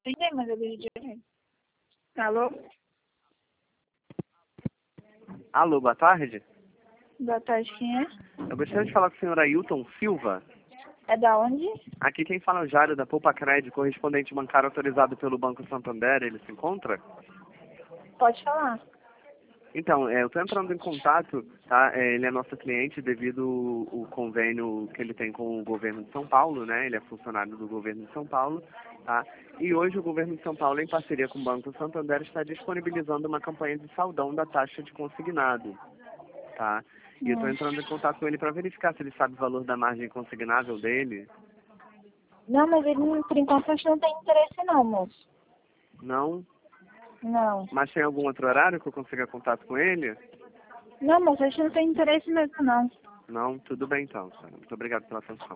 Entendi, mas eu vejo dinheiro. Alô? Alô, boa tarde. Boa tarde, quem é? Eu gostaria de falar com o senhor Ailton Silva. É da onde? Aqui quem fala é o Jário da Poupa Crédito, correspondente bancário autorizado pelo Banco Santander. Ele se encontra? Pode falar. Então, eu estou entrando em contato, tá? Ele é nosso cliente devido ao convênio que ele tem com o governo de São Paulo, né? Ele é funcionário do governo de São Paulo, tá? E hoje o governo de São Paulo, em parceria com o Banco Santander, está disponibilizando uma campanha de saldão da taxa de consignado, tá? E eu estou entrando em contato com ele para verificar se ele sabe o valor da margem consignável dele. Não, mas ele, por enquanto, acho que não tem interesse não, moço. Não? Não. Mas tem algum outro horário que eu consiga contato com ele? Não, moço, a gente não tem interesse mesmo, não. Não? Tudo bem então, senhora. Muito obrigado pela atenção.